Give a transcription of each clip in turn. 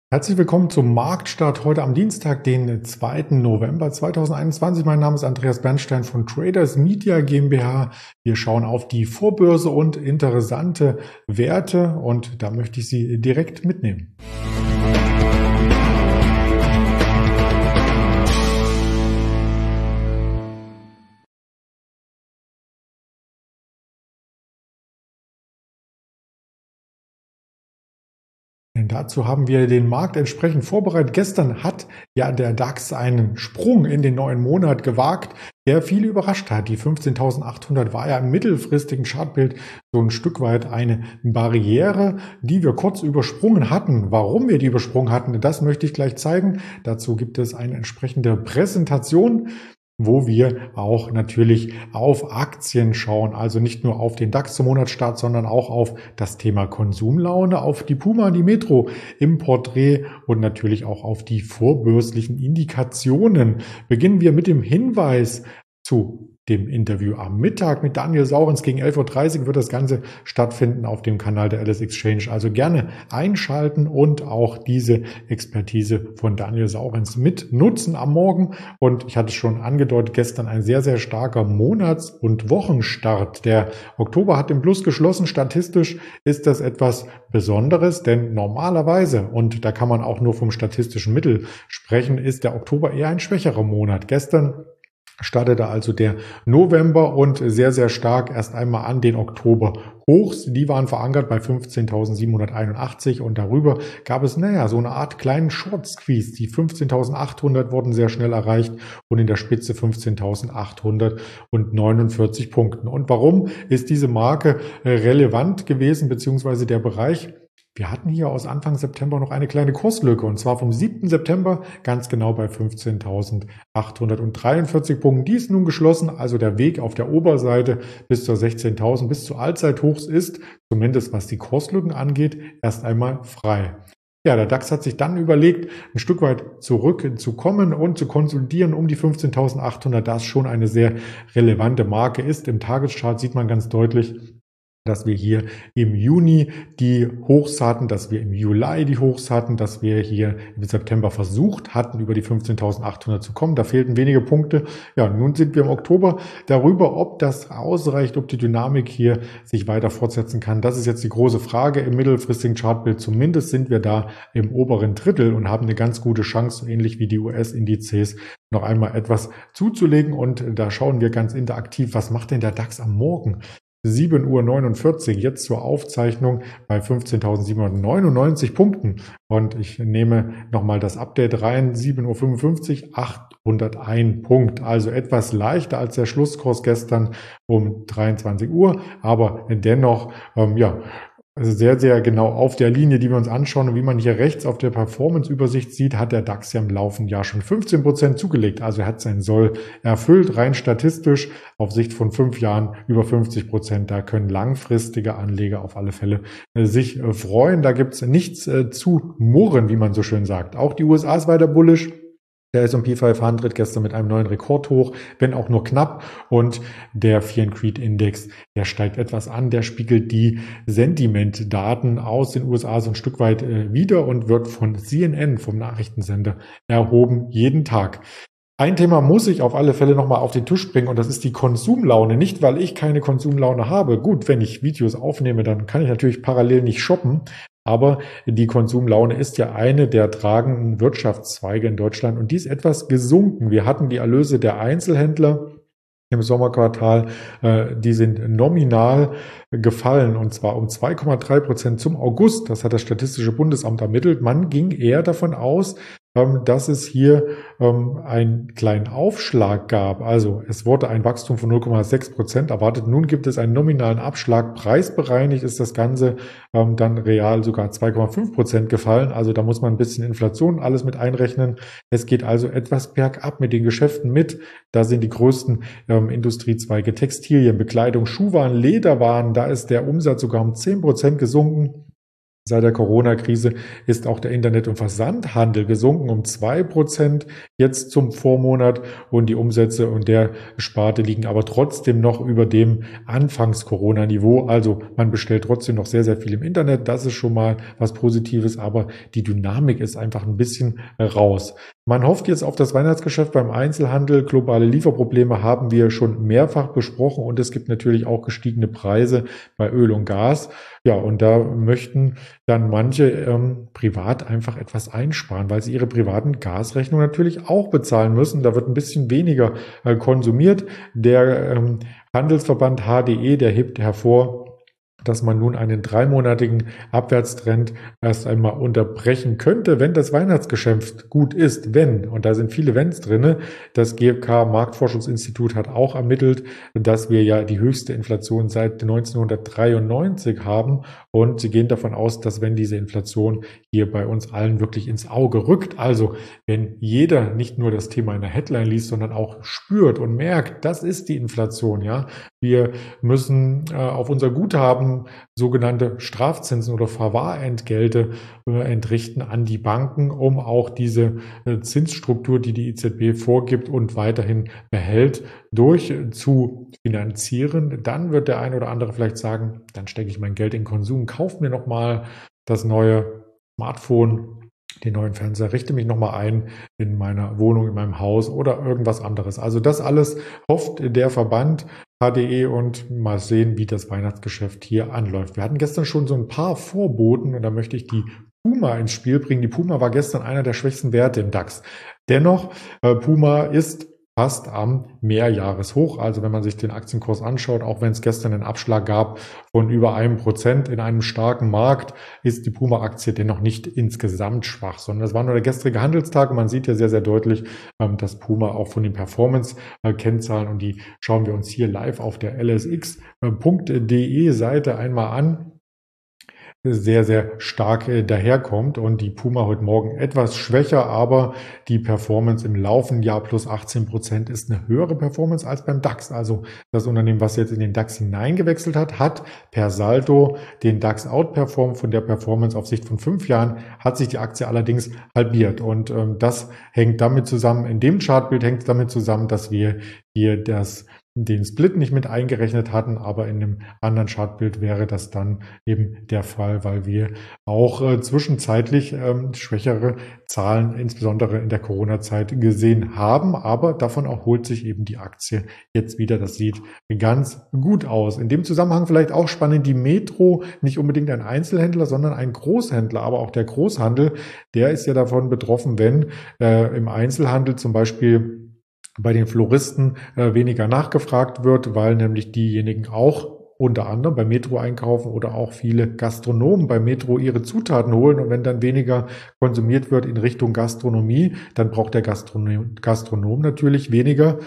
Herzlich willkommen zum Marktstart heute am Dienstag, den 2. November 2021. Mein Name ist Andreas Bernstein von Traders Media GmbH. Wir schauen auf die Vorbörse und interessante Werte und da möchte ich Sie direkt mitnehmen. Dazu haben wir den Markt entsprechend vorbereitet. Gestern hat ja der DAX einen Sprung in den neuen Monat gewagt, der viele überrascht hat. Die 15.800 war ja im mittelfristigen Chartbild so ein Stück weit eine Barriere, die wir kurz übersprungen hatten. Warum wir die übersprungen hatten, das möchte ich gleich zeigen. Dazu gibt es eine entsprechende Präsentation, wo wir auch natürlich auf Aktien schauen, also nicht nur auf den DAX zum Monatsstart, sondern auch auf das Thema Konsumlaune, auf die Puma, die Metro im Porträt und natürlich auch auf die vorbörslichen Indikationen. Beginnen wir mit dem Hinweis zu dem Interview am Mittag mit Daniel Saurens. Gegen 11:30 Uhr wird das Ganze stattfinden auf dem Kanal der LS Exchange. Also gerne einschalten und auch diese Expertise von Daniel Saurens mit nutzen am Morgen. Und ich hatte es schon angedeutet, gestern ein sehr, sehr starker Monats- und Wochenstart. Der Oktober hat im Plus geschlossen. Statistisch ist das etwas Besonderes, denn normalerweise, und da kann man auch nur vom statistischen Mittel sprechen, ist der Oktober eher ein schwächerer Monat. Gestern startete also der November und sehr, sehr stark erst einmal an den Oktober Hochs. Die waren verankert bei 15.781 und darüber gab es, so eine Art kleinen Short Squeeze. Die 15.800 wurden sehr schnell erreicht und in der Spitze 15.849 Punkten. Und warum ist diese Marke relevant gewesen, beziehungsweise der Bereich? Wir hatten hier aus Anfang September noch eine kleine Kurslücke und zwar vom 7. September ganz genau bei 15.843 Punkten. Die ist nun geschlossen, also der Weg auf der Oberseite bis zur 16.000, bis zu Allzeithochs ist, zumindest was die Kurslücken angeht, erst einmal frei. Ja, der DAX hat sich dann überlegt, ein Stück weit zurückzukommen und zu konsolidieren um die 15.800, das schon eine sehr relevante Marke ist. Im Tageschart sieht man ganz deutlich, dass wir hier im Juni die Hochs hatten, dass wir im Juli die Hochs hatten, dass wir hier im September versucht hatten, über die 15.800 zu kommen. Da fehlten wenige Punkte. Ja, nun sind wir im Oktober darüber, ob das ausreicht, ob die Dynamik hier sich weiter fortsetzen kann. Das ist jetzt die große Frage im mittelfristigen Chartbild. Zumindest sind wir da im oberen Drittel und haben eine ganz gute Chance, ähnlich wie die US-Indizes, noch einmal etwas zuzulegen. Und da schauen wir ganz interaktiv, was macht denn der DAX am Morgen? 7:49 Uhr, jetzt zur Aufzeichnung bei 15.799 Punkten. Und ich nehme nochmal das Update rein, 7:55 Uhr, 801 Punkt. Also etwas leichter als der Schlusskurs gestern um 23 Uhr, aber dennoch, also sehr, sehr genau auf der Linie, die wir uns anschauen. Und wie man hier rechts auf der Performance-Übersicht sieht, hat der DAX ja im laufenden Jahr schon 15% zugelegt. Also er hat sein Soll erfüllt, rein statistisch auf Sicht von 5 Jahren über 50%. Da können langfristige Anleger auf alle Fälle sich freuen. Da gibt's nichts zu murren, wie man so schön sagt. Auch die USA ist weiter bullish. Der S&P 500 gestern mit einem neuen Rekordhoch, wenn auch nur knapp. Und der Fear and Greed Index, der steigt etwas an. Der spiegelt die Sentimentdaten aus den USA so ein Stück weit wider und wird von CNN, vom Nachrichtensender, erhoben jeden Tag. Ein Thema muss ich auf alle Fälle nochmal auf den Tisch bringen und das ist die Konsumlaune. Nicht, weil ich keine Konsumlaune habe. Gut, wenn ich Videos aufnehme, dann kann ich natürlich parallel nicht shoppen. Aber die Konsumlaune ist ja eine der tragenden Wirtschaftszweige in Deutschland und die ist etwas gesunken. Wir hatten die Erlöse der Einzelhändler im Sommerquartal, die sind nominal gefallen und zwar um 2,3% zum August. Das hat das Statistische Bundesamt ermittelt. Man ging eher davon aus, dass es hier einen kleinen Aufschlag gab. Also es wurde ein Wachstum von 0,6% erwartet. Nun gibt es einen nominalen Abschlag. Preisbereinigt ist das Ganze dann real sogar 2,5% gefallen. Also da muss man ein bisschen Inflation alles mit einrechnen. Es geht also etwas bergab mit den Geschäften mit. Da sind die größten Industriezweige Textilien, Bekleidung, Schuhwaren, Lederwaren. Da ist der Umsatz sogar um 10% gesunken. Seit der Corona-Krise ist auch der Internet- und Versandhandel gesunken um 2% jetzt zum Vormonat und die Umsätze und der Sparte liegen aber trotzdem noch über dem Anfangs-Corona-Niveau. Also man bestellt trotzdem noch sehr, sehr viel im Internet. Das ist schon mal was Positives, aber die Dynamik ist einfach ein bisschen raus. Man hofft jetzt auf das Weihnachtsgeschäft beim Einzelhandel. Globale Lieferprobleme haben wir schon mehrfach besprochen und es gibt natürlich auch gestiegene Preise bei Öl und Gas. Ja, und da möchten dann manche privat einfach etwas einsparen, weil sie ihre privaten Gasrechnungen natürlich auch bezahlen müssen. Da wird ein bisschen weniger konsumiert. Der Handelsverband HDE, der hebt hervor, dass man nun einen 3-monatigen Abwärtstrend erst einmal unterbrechen könnte, wenn das Weihnachtsgeschäft gut ist. Wenn, und da sind viele Wenns drinne. Das GfK Marktforschungsinstitut hat auch ermittelt, dass wir ja die höchste Inflation seit 1993 haben. Und sie gehen davon aus, dass wenn diese Inflation hier bei uns allen wirklich ins Auge rückt, also wenn jeder nicht nur das Thema in der Headline liest, sondern auch spürt und merkt, das ist die Inflation, ja. Wir müssen auf unser Guthaben sogenannte Strafzinsen oder Verwahrentgelte entrichten an die Banken, um auch diese Zinsstruktur, die die EZB vorgibt und weiterhin behält, durch zu finanzieren. Dann wird der eine oder andere vielleicht sagen, dann stecke ich mein Geld in Konsum, kaufe mir nochmal das neue Smartphone, den neuen Fernseher, richte mich nochmal ein in meiner Wohnung, in meinem Haus oder irgendwas anderes. Also das alles hofft der Verband HDE und mal sehen, wie das Weihnachtsgeschäft hier anläuft. Wir hatten gestern schon so ein paar Vorboten und da möchte ich die Puma ins Spiel bringen. Die Puma war gestern einer der schwächsten Werte im DAX. Dennoch, Puma ist fast am Mehrjahreshoch. Also wenn man sich den Aktienkurs anschaut, auch wenn es gestern einen Abschlag gab von über 1% in einem starken Markt, ist die Puma-Aktie dennoch nicht insgesamt schwach, sondern es war nur der gestrige Handelstag und man sieht ja sehr, sehr deutlich, dass Puma auch von den Performance-Kennzahlen, und die schauen wir uns hier live auf der lsx.de Seite einmal an, sehr, sehr stark daherkommt und die Puma heute Morgen etwas schwächer, aber die Performance im laufenden Jahr plus 18% ist eine höhere Performance als beim DAX. Also das Unternehmen, was jetzt in den DAX hineingewechselt hat, hat per Saldo den DAX outperformt. Von der Performance auf Sicht von 5 Jahren hat sich die Aktie allerdings halbiert und das hängt damit zusammen, in dem Chartbild hängt es damit zusammen, dass wir hier den Split nicht mit eingerechnet hatten, aber in einem anderen Chartbild wäre das dann eben der Fall, weil wir auch zwischenzeitlich schwächere Zahlen, insbesondere in der Corona-Zeit, gesehen haben. Aber davon erholt sich eben die Aktie jetzt wieder. Das sieht ganz gut aus. In dem Zusammenhang vielleicht auch spannend, die Metro, nicht unbedingt ein Einzelhändler, sondern ein Großhändler. Aber auch der Großhandel, der ist ja davon betroffen, wenn im Einzelhandel zum Beispiel bei den Floristen weniger nachgefragt wird, weil nämlich diejenigen auch unter anderem bei Metro einkaufen oder auch viele Gastronomen bei Metro ihre Zutaten holen. Und wenn dann weniger konsumiert wird in Richtung Gastronomie, dann braucht der Gastronom natürlich weniger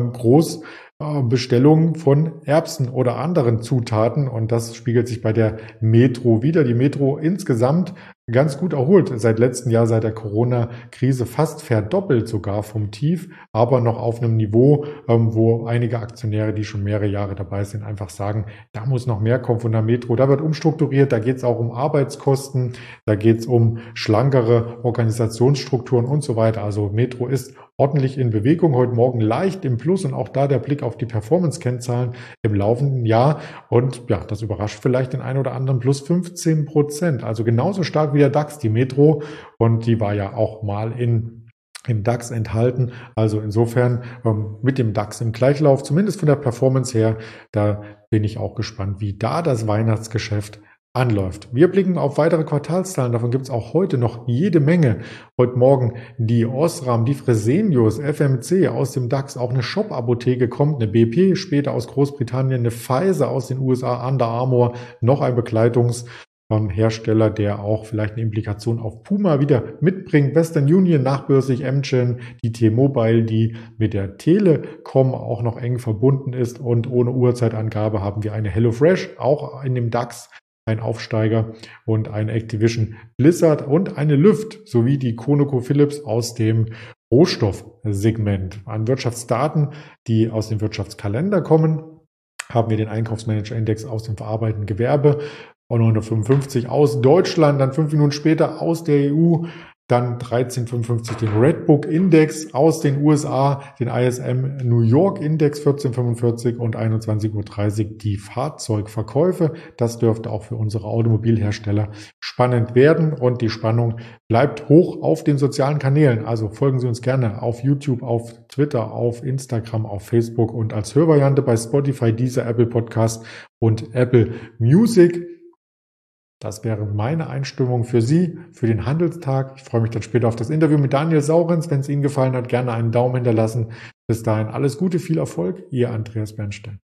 Großbestellungen von Erbsen oder anderen Zutaten. Und das spiegelt sich bei der Metro wieder. Die Metro insgesamt ganz gut erholt. Seit letztem Jahr, seit der Corona-Krise fast verdoppelt sogar vom Tief, aber noch auf einem Niveau, wo einige Aktionäre, die schon mehrere Jahre dabei sind, einfach sagen, da muss noch mehr kommen von der Metro. Da wird umstrukturiert, da geht es auch um Arbeitskosten, da geht es um schlankere Organisationsstrukturen und so weiter. Also Metro ist ordentlich in Bewegung, heute Morgen leicht im Plus und auch da der Blick auf die Performance-Kennzahlen im laufenden Jahr und ja, das überrascht vielleicht den einen oder anderen plus 15%, also genauso stark wie der DAX, die Metro, und die war ja auch mal im DAX enthalten, also insofern mit dem DAX im Gleichlauf, zumindest von der Performance her, da bin ich auch gespannt, wie da das Weihnachtsgeschäft anläuft. Wir blicken auf weitere Quartalszahlen, davon gibt es auch heute noch jede Menge. Heute Morgen die Osram, die Fresenius, FMC aus dem DAX, auch eine Shop-Apotheke kommt, eine BP, später aus Großbritannien, eine Pfizer aus den USA, Under Armour, noch ein Hersteller, der auch vielleicht eine Implikation auf Puma wieder mitbringt. Western Union, nachbörslich Amgen, die T-Mobile, die mit der Telekom auch noch eng verbunden ist, und ohne Uhrzeitangabe haben wir eine HelloFresh, auch in dem DAX, ein Aufsteiger, und eine Activision Blizzard und eine Lüft sowie die ConocoPhillips aus dem Rohstoffsegment. An Wirtschaftsdaten, die aus dem Wirtschaftskalender kommen, haben wir den Einkaufsmanager-Index aus dem verarbeitenden Gewerbe auch 9:55 aus Deutschland, dann 5 Minuten später aus der EU, dann 13:55 den Redbook Index aus den USA, den ISM New York Index 14:45 und 21:30 die Fahrzeugverkäufe. Das dürfte auch für unsere Automobilhersteller spannend werden und die Spannung bleibt hoch auf den sozialen Kanälen. Also folgen Sie uns gerne auf YouTube, auf Twitter, auf Instagram, auf Facebook und als Hörvariante bei Spotify, Deezer, Apple Podcast und Apple Music. Das wäre meine Einstimmung für Sie, für den Handelstag. Ich freue mich dann später auf das Interview mit Daniel Saurens. Wenn es Ihnen gefallen hat, gerne einen Daumen hinterlassen. Bis dahin alles Gute, viel Erfolg. Ihr Andreas Bernstein.